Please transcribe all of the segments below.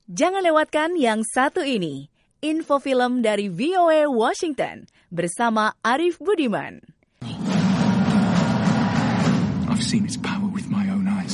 Jangan lewatkan yang satu ini, info film dari VOA Washington bersama Arif Budiman. I've seen its power with my own eyes.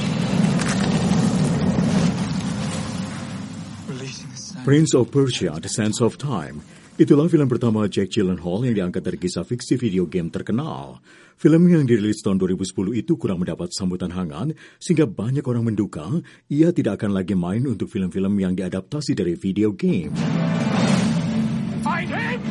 Prince of Persia: The Sands of Time. Itulah film pertama Jake Gyllenhaal yang diangkat dari kisah fiksi video game terkenal. Film yang dirilis tahun 2010 itu kurang mendapat sambutan hangat, sehingga banyak orang menduga ia tidak akan lagi main untuk film-film yang diadaptasi dari video game. Find him!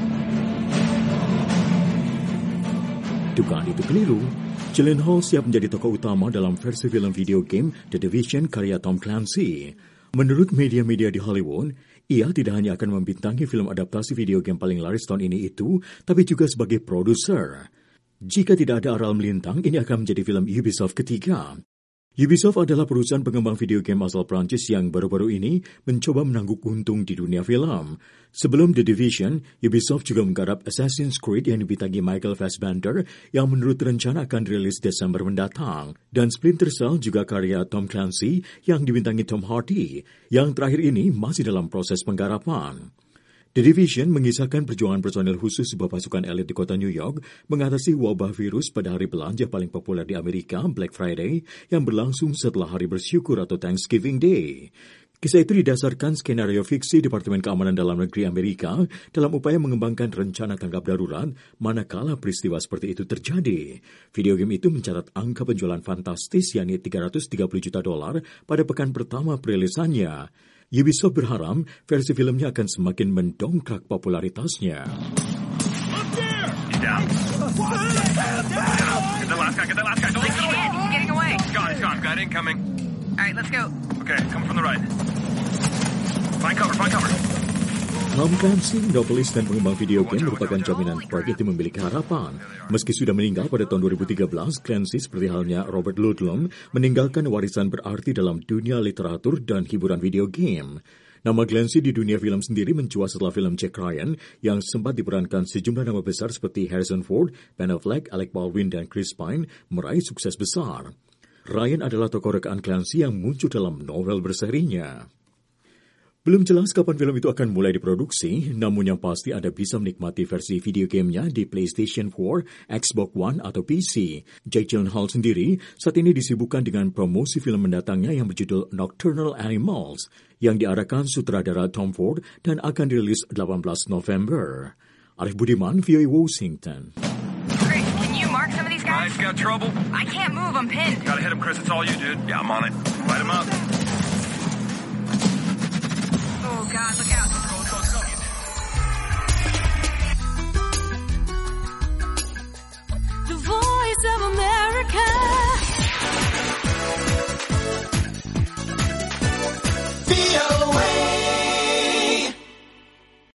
Dugaan itu keliru. Gyllenhaal siap menjadi tokoh utama dalam versi film video game The Division karya Tom Clancy. Menurut media-media di Hollywood, ia tidak hanya akan membintangi film adaptasi video game paling laris tahun ini itu, tapi juga sebagai produser. Jika tidak ada aral melintang, ini akan menjadi film Ubisoft ketiga. Ubisoft adalah perusahaan pengembang video game asal Prancis yang baru-baru ini mencoba menangguk untung di dunia film. Sebelum The Division, Ubisoft juga menggarap Assassin's Creed yang dibintangi Michael Fassbender yang menurut rencana akan rilis Desember mendatang. Dan Splinter Cell juga karya Tom Clancy yang dibintangi Tom Hardy, yang terakhir ini masih dalam proses penggarapan. The Division mengisahkan perjuangan personel khusus sebuah pasukan elit di kota New York mengatasi wabah virus pada hari belanja paling populer di Amerika, Black Friday, yang berlangsung setelah Hari Bersyukur atau Thanksgiving Day. Kisah itu didasarkan skenario fiksi Departemen Keamanan Dalam Negeri Amerika dalam upaya mengembangkan rencana tanggap darurat manakala peristiwa seperti itu terjadi. Video game itu mencatat angka penjualan fantastis yakni $330 juta pada pekan pertama perilisannya. Ubisoft berharap versi filmnya akan semakin mendongkrak popularitasnya. Tom Clancy, novelis dan pengembang video game merupakan jaminan proyek itu memiliki harapan. Meski sudah meninggal pada tahun 2013, Clancy seperti halnya Robert Ludlum meninggalkan warisan berarti dalam dunia literatur dan hiburan video game. Nama Clancy di dunia film sendiri mencuat setelah film Jack Ryan yang sempat diperankan sejumlah nama besar seperti Harrison Ford, Ben Affleck, Alec Baldwin, dan Chris Pine meraih sukses besar. Ryan adalah tokoh rekaan Clancy yang muncul dalam novel berserinya. Belum jelas kapan film itu akan mulai diproduksi, namun yang pasti Anda bisa menikmati versi video gamenya di PlayStation 4, Xbox One, atau PC. Jake Gyllenhaal sendiri saat ini disibukkan dengan promosi film mendatangnya yang berjudul Nocturnal Animals, yang diarahkan sutradara Tom Ford dan akan dirilis 18 November. Arif Budiman, VOA Washington. Chris, can you mark some of these guys? Nice, got trouble? I can't move, I'm pinned. Gotta hit him, Chris, it's all you, dude. Yeah, I'm on it. Light him up. Oh, God, look out. The Voice of America. VOA.